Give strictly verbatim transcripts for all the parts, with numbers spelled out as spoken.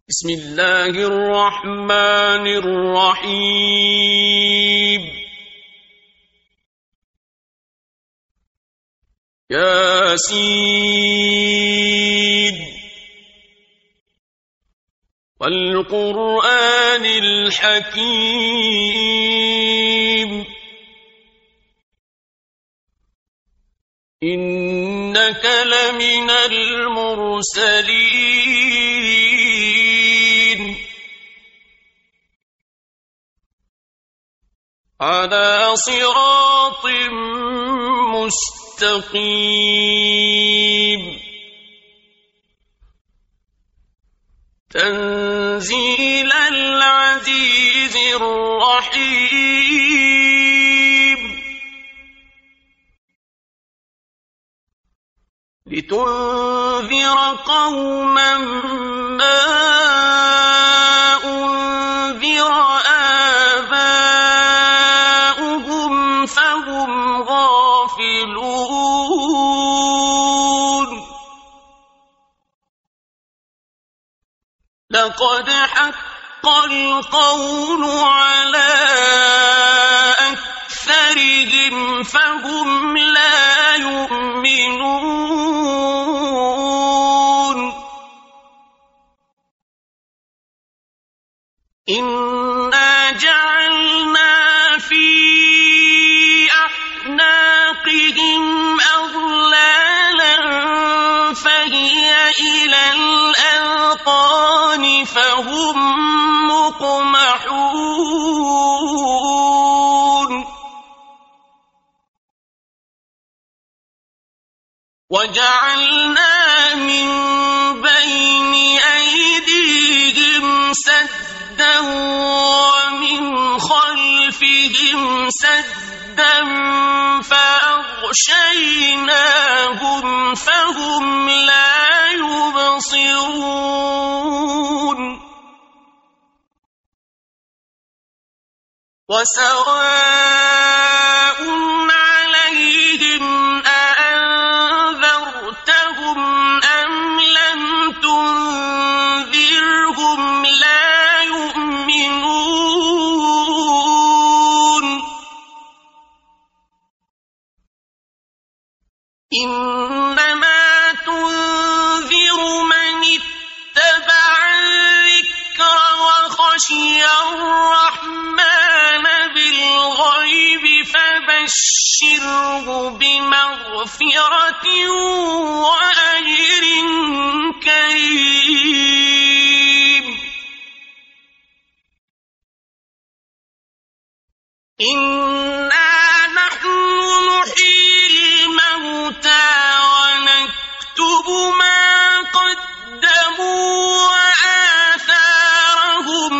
بسم الله الرحمن الرحيم ياسين والقرآن الحكيم إنك لمن المرسلين على صراط مستقيم تنزيل العزيز الرحيم لتنذر قوما ما أنذر آباؤهم فهم غافلون لقد حق القول على أكثرهم فهم لا يؤمنون إنا جعلنا في أعناقهم أغلالا فهي إلى الأذقان فهم مقمحون وجعلنا من بين أيديهم سدا ومن خلفهم سدا فأغشيناهم فهم لا يبصرون وسواء عليهم أأنذرتهم أم لم تنذرهم لا يؤمنون إنما تنذر من اتبع الذكر وخشي الرحمن بالغيب فبشره بمغفرة وأجر كريم إنا نحن نحيي الموتى ونكتب ما قدموا وآثارهم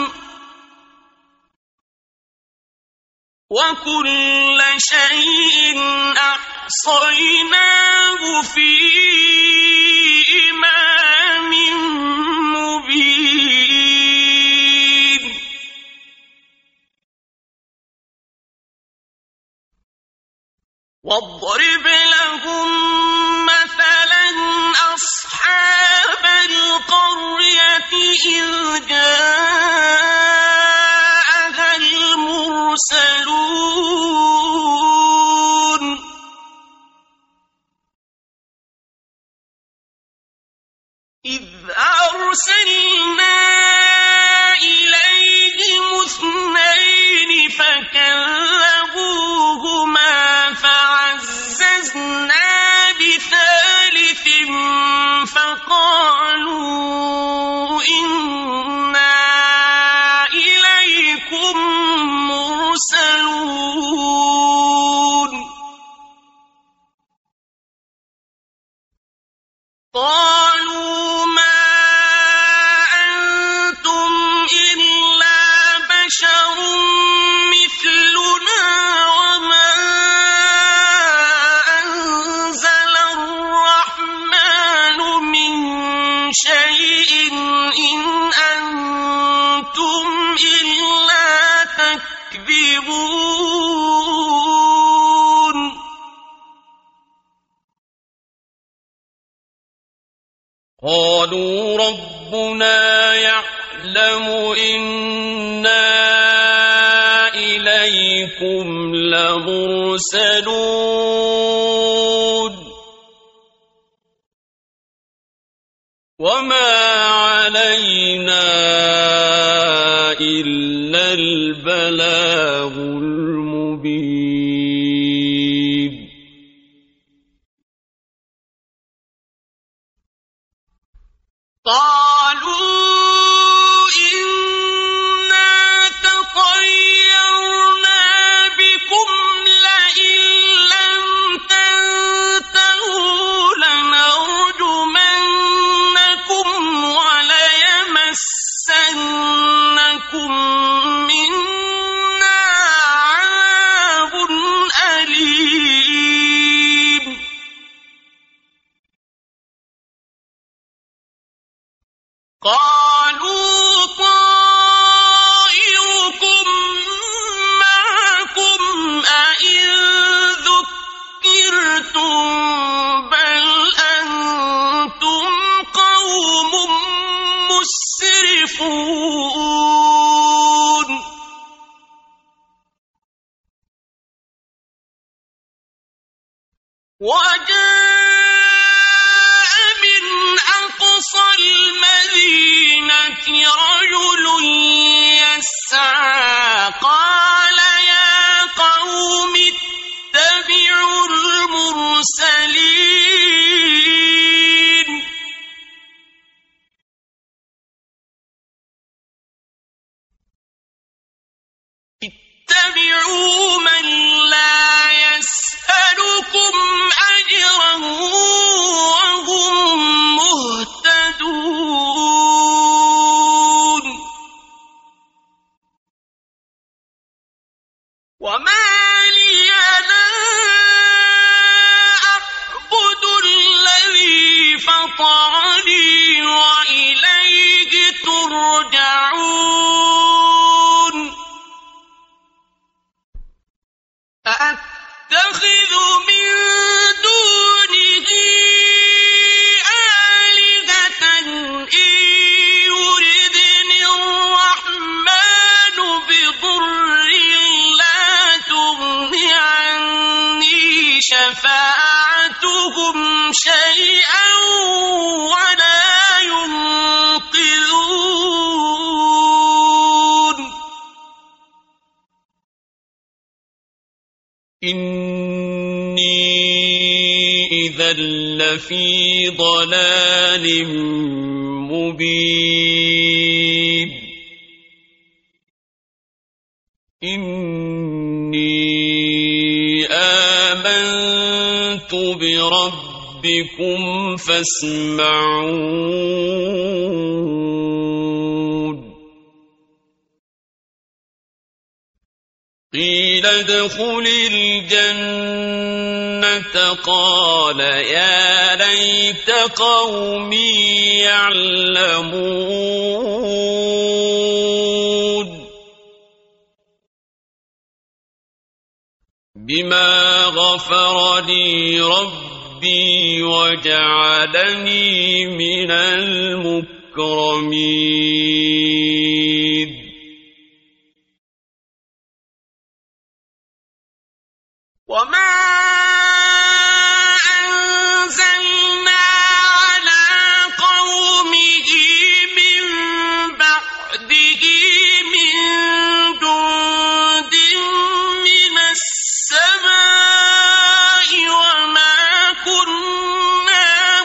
وكل شيء أحصيناه في إمام مبين واضرب لهم مثلا أصحاب القرية إذ جاءها المرسلون إذ أرسلنا إليهم اثنين فكذبوهما فعززنا بثالث فقالوا إنا إليكم مرسلون قالوا ما أنتم إلا بشر مثلنا وما أنزل الرحمن من شيء إن أنتم إلا تكذبون قالوا ربنا يعلم يعلم إنا إليكم لمرسلون وما علينا إلا البلاغ المبين قالوا قالوا طائركم معكم أئن ذكرتم بل أنتم قوم مسرفون وجاء من أقصى المدينة رجل يسعى قال يا قوم اتبعوا المرسلين اتبعوا من لا يسألكم أجرا وهم مهتدون وما لي لا أعبد الذي فطرني وإليه ترجعون أأتخذ من دونه آلهة إن يردني الرحمن بضر لا تغن عني شفاعتهم شيئا ولا ينقذون إني إذا لفي ضلال مبين إني آمنت بربكم فاسمعون قيل ادخل الجنة قال يا ليت قومي يعلمون بما غفر لي ربي وجعلني من المكرمين وما أنزلنا على قومه من بعده من جند من السماء وما كنا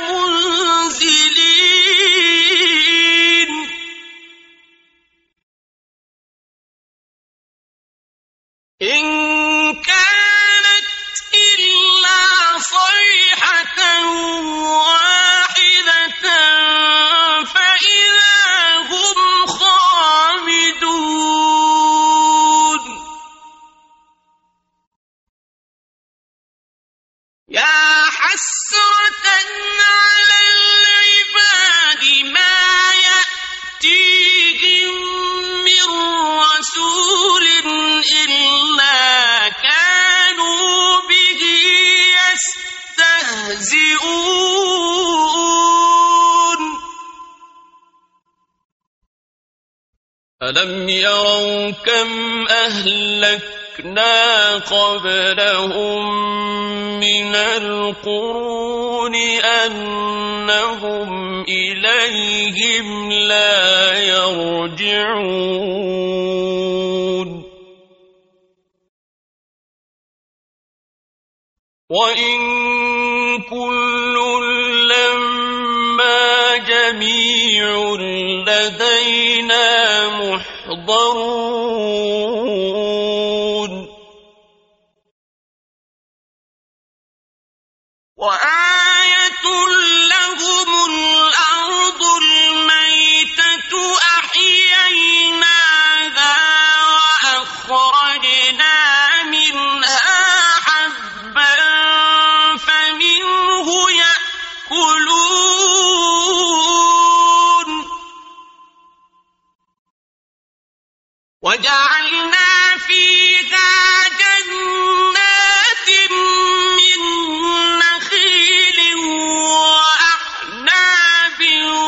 منزلين إن كانت إلا صيحة واحدة فإذا هم خامدون يا حسرة على العباد ما يأتيهم من رسول إلا كانوا به يستهزئون ألم يروا كم أهلكنا قبلهم من القرون أنهم إليهم لا يرجعون وإن كل لما جميع لدينا محضرون وآية لهم الأرض الميتة أحييناها وأخرجنا منها حبا فمنه يأكلون وجعلنا فيها جنات من نخيل وأعناب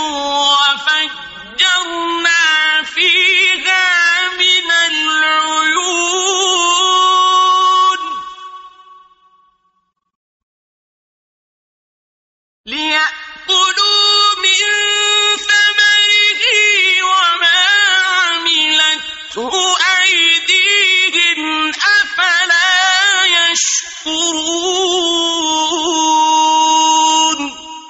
وفجرنا فيها من العيون ليأكلوا من ثمره وما عملته أيديهم أفلا يشكرون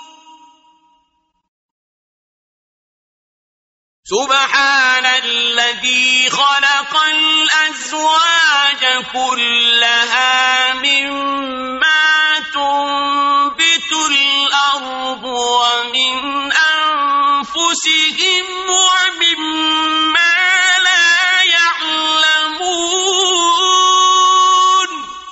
سبحان الذي خلق الأزواج كلها مما تنبت الأرض ومن أنفسهم ومما لا يعلمون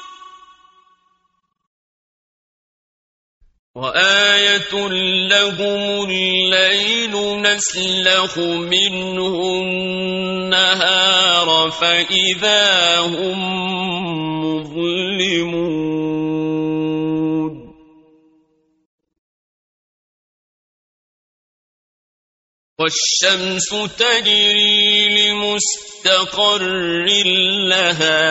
وآية لهم الليل نسلخ منه النهار فإذا هم مظلمون والشمس تجري لمستقر لها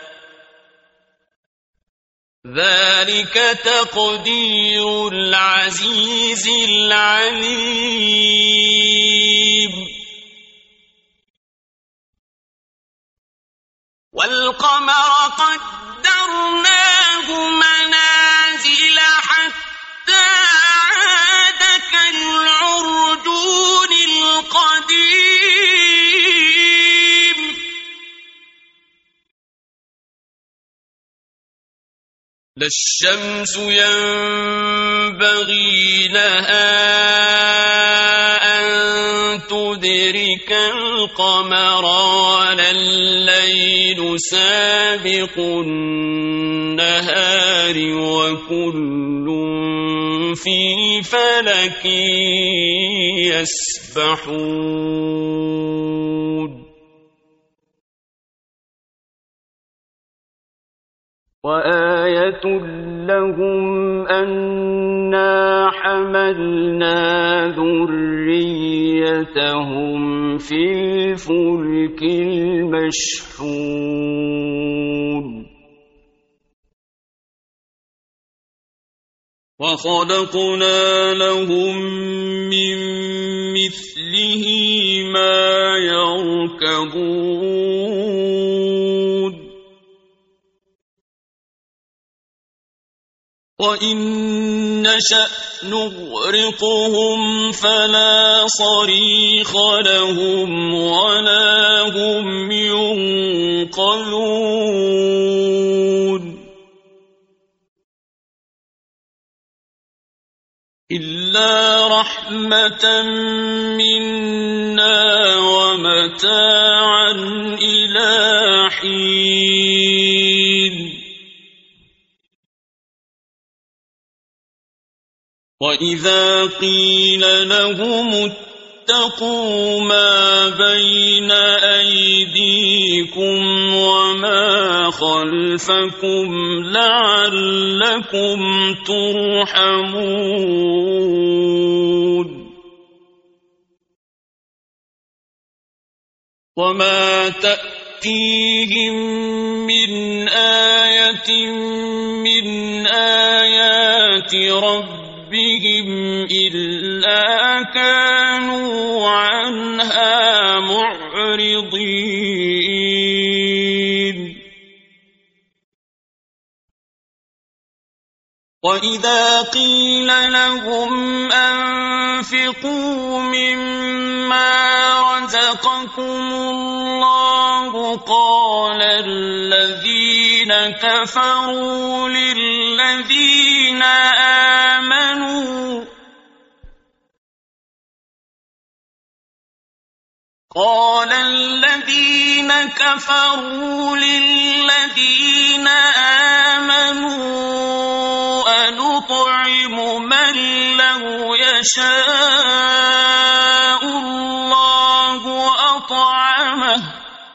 ذلك تقدير العزيز العليم والقمر قدرناه منازل حتى عاد كالعرجون القديم لا الشمس ينبغي لها أن تدرك القمر ولا الليل سابق النهار وكل في فلك يسبحون وآية لهم أنا حملنا ذريتهم في الفلك المشحون وخلقنا لهم من مثله ما يركبون وإن نشأ نغرقهم فلا صريخ لهم ولا هم ينقذون إلا رحمة منا ومتاعا إلى حين وإذا قيل لهم اتقوا ما بين أيديكم وما خلفكم لعلكم ترحمون وما تأتيهم من آية من آيات ربهم إلا كانوا عنها معرضين وإذا قيل لهم أنفقوا مما رزقكم الله قال الذين كفروا للذين آمنوا قال الذين كفروا للذين آمنوا أنطعم من لو يشاء الله أطعمه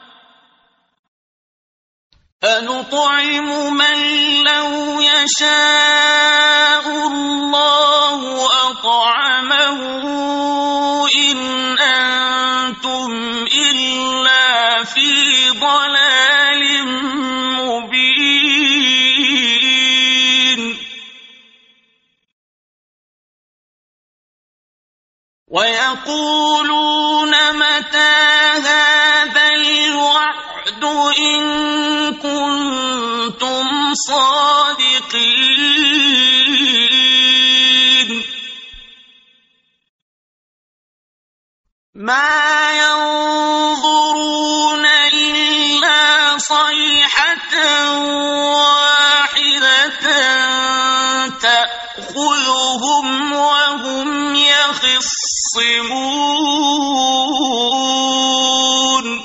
أنطعم من لو يشاء الله أطعمه إن أنتم إلا في ضلال مبين ويقولون متى هذا الوعد إن كنتم صادقين ما ينظرون إلا صيحة واحدة تأخذهم وهم يخصمون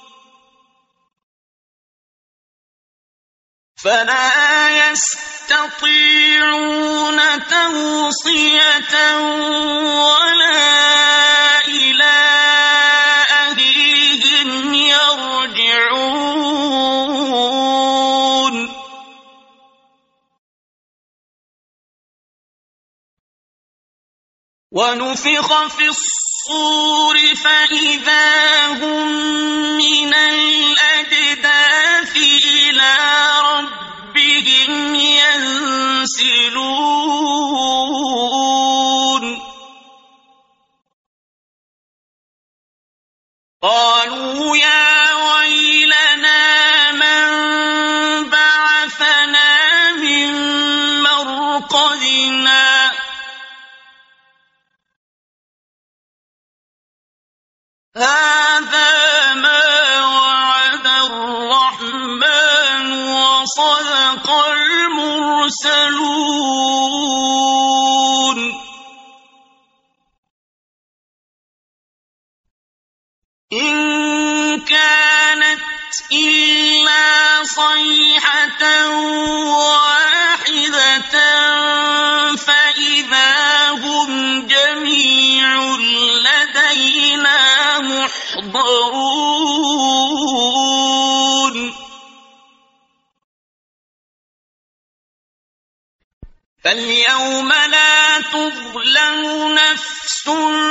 فلا يستطيعون توصية ولا إلى أهلهم يرجعون ونفخ في الصور فإذا هم من الأجداث إلى ربهم ينسلون قالوا يا ويلنا من بعثنا من مرقدنا هذا ما وعد الرحمن وصدق المرسلون إن كانت إلا صيحة واحدة فإذا هم جميع لدينا محضرون فاليوم لا تظلم نفس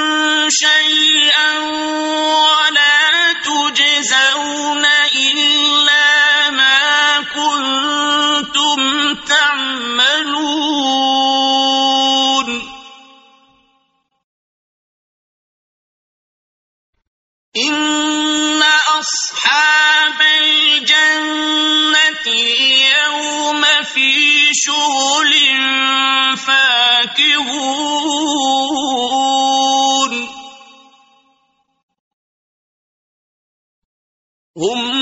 شيئا ولا تجزون إلا ما كنتم تعملون إن أصحاب الجنة اليوم في شغل فاكهون هم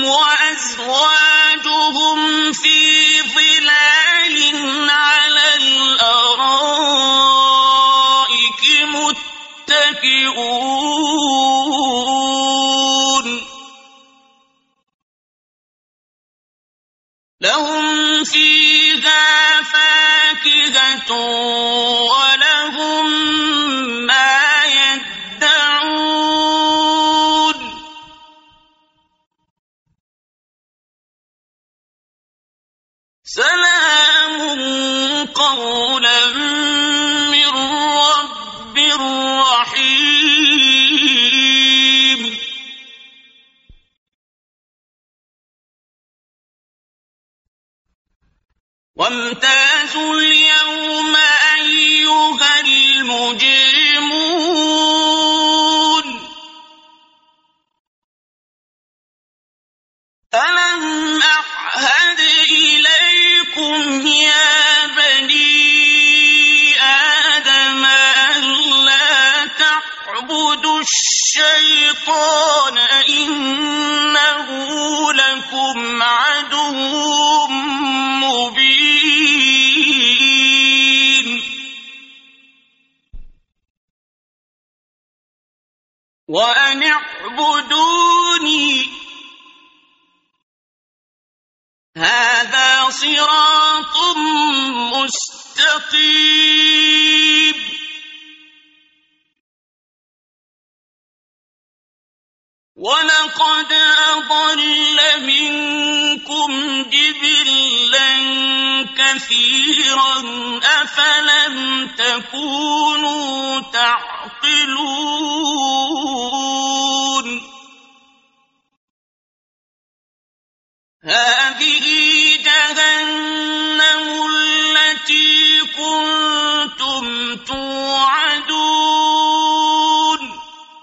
وأزواجهم في ظلال على الأرائك متكئون لهم فيها فاكهة ولهم ما يدعون سلام قولا من رب رحيم وامتازوا اليوم أيها المجرمون ألم أعهد إليكم يا بني آدم ألا تعبدوا الشيطان إنه لكم عدو مبين وأن اعبدوني هذا صراط مستقيم ولقد أضل منكم جبلا كثيرا أفلم تكونوا تعقلون هذه جهنم التي كنتم توعدون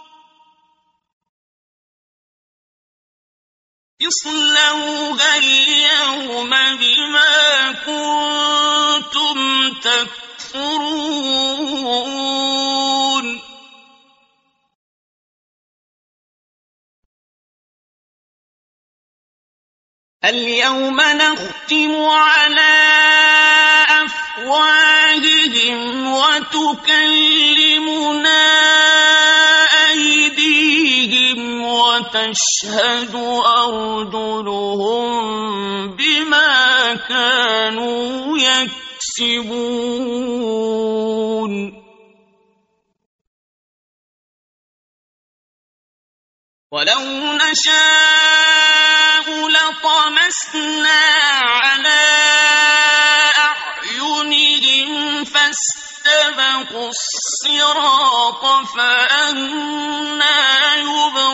اصلوها اليوم بما كنتم تكفرون اليوم نختم على أفواههم وتكلمنا أيديهم وتشهد أرجلهم بما كانوا يكسبون ولو نشاء لطمسنا على أعينهم فاستبقوا الصراط فأنى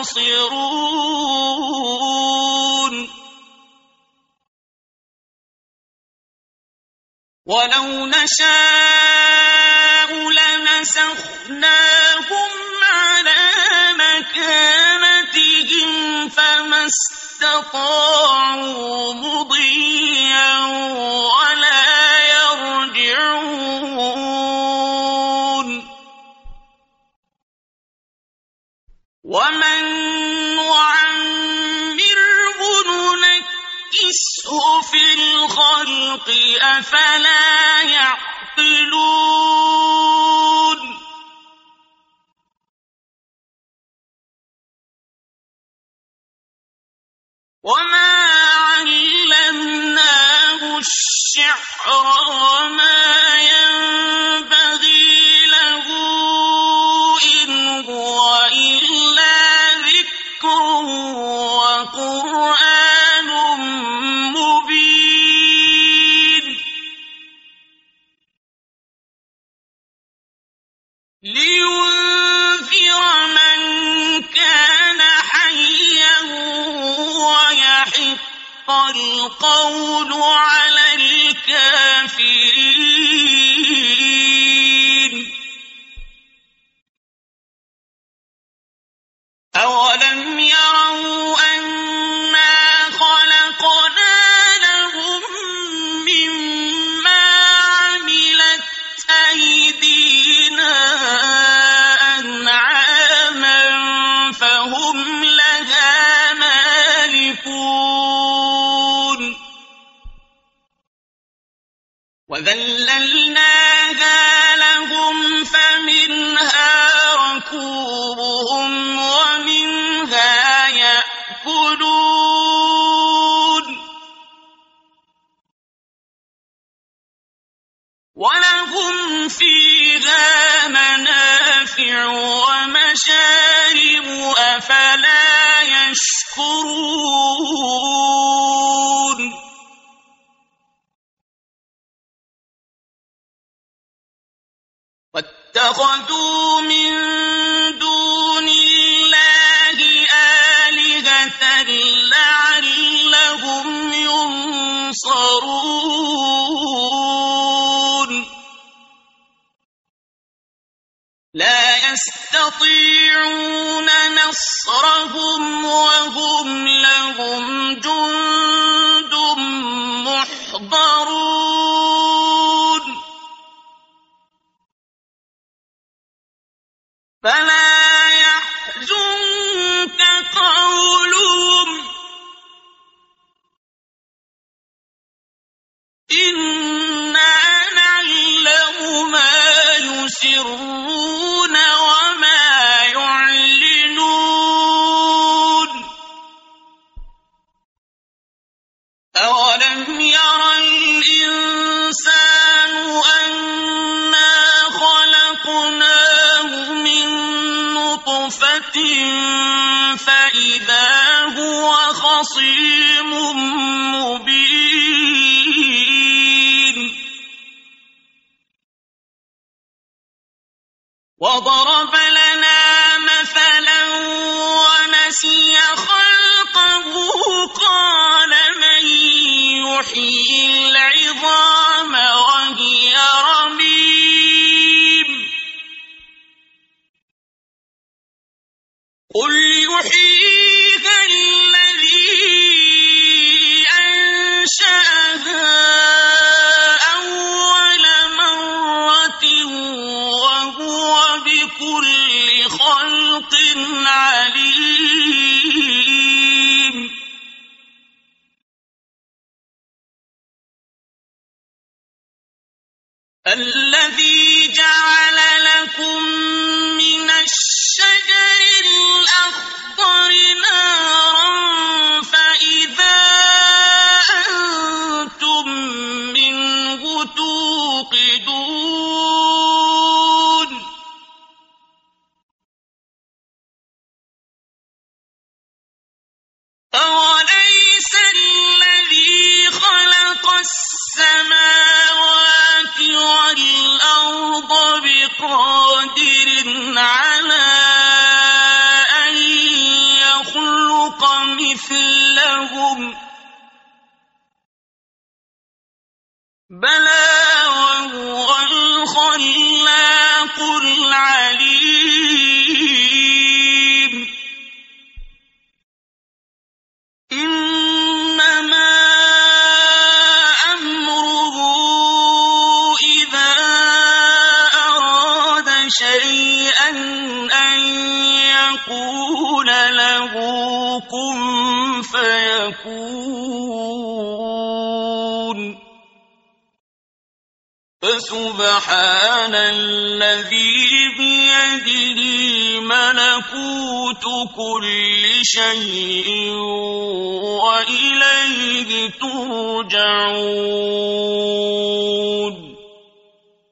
يبصرون ولو نشاء لمسخناهم على مكانتهم فما استطاعوا مضيا ولا يرجعون ومن نعمره ننكسه في الخلق أفلا يعقلون وما علمناه الشعر وما ينبغي له إن هو إلا ذكر وقرآن مبين لينذر من كان حيا ويحق القول على الكافرين أولم يروا أنا خلقنا لهم مما عملت أيدينا أنعاما فهم لها مالكون وذللناها لهم فمنها ركوبهم ومنها يأكلون ولهم فيها منافع ومشارب أفلا يشكرون واتخذوا من دون الله آلهة لعلهم ينصرون يستطيعون نصرهم وهم لهم جند محضرون فلا يحزنك قولهم إنا نعلم ما يسرون وما يعلنون أولم ير الإنسان أنا خلقناه من نطفة فإذا هو خصيم مبين وضرب لنا مثلا ونسي خلقه قال من يحيي العظام وهي رميم قل يحييها الذي أنشأها أول مرة وهو بكل خلق عليم الذي جعل لكم من الشجر الأخضر نارا فإذا أنتم منه توقدون أوليس الذي خلق السماوات والأرض بقادر على أن يخلق مثلهم بلى وهو الخلاق العليم إنما أمره إذا أراد شيئا أن يقول له كن فيكون فسبحان الذي بيده ملكوت كل شيء وإليه ترجعون